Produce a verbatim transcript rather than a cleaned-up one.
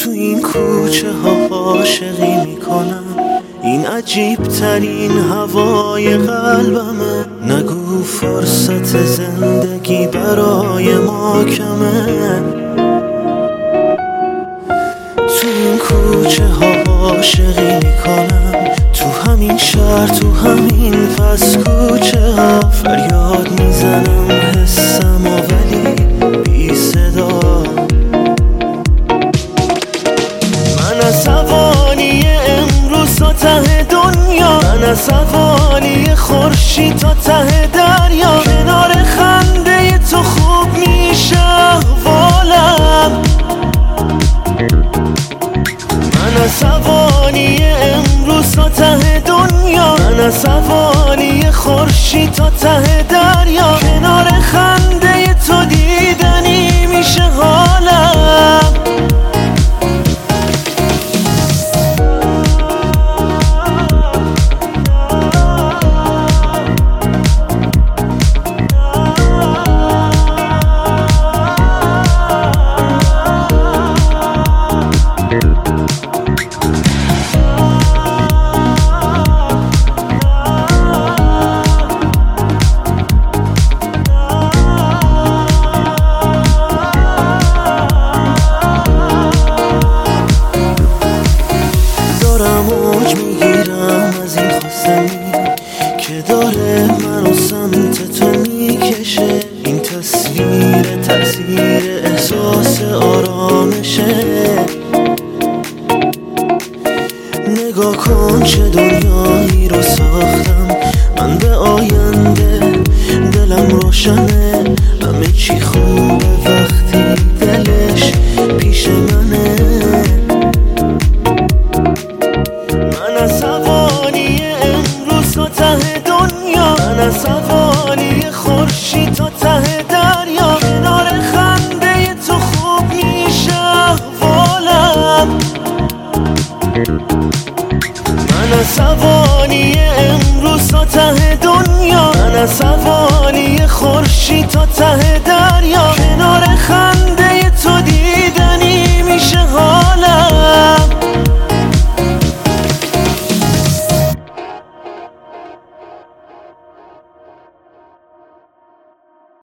تو این کوچه ها عاشقی میکنم، این عجیب ترین هوای قلبمه. نگو فرصت زندگی برای ما کمه. تو این کوچه ها عاشقی میکنم، تو همین شهر، تو همین پس کوچه ها فریاد میزنم حسم و ولی بی صدا. من عصبانی امروز تا ته دنیا، من عصبانی خورشید تا ته دریا. کنار خنده تو خوب میشه احوالم. من عصبانی امروز تا ته دنیا، من عصبانی خورشید تا ته دریا. کنار خنده تو دیدنی میشه حالم. موج میگیرم از این خواستنی که داره منو سمت تو میکشه. این تصویر تأثیر احساس آرامشه. نگاه کن چه دنیایی رو ساختم من به آینده. دلم روشنه، همه چی خوبه وقتی دلش پیش منه. من عصبانی امروز تا ته دنیا، من عصبانی خورشید تا ته دریا. کنار خنده تو خوب میشه احوالم. من عصبانی امروز تا ته دنیا، من عصبانی خورشید تا ته دریا.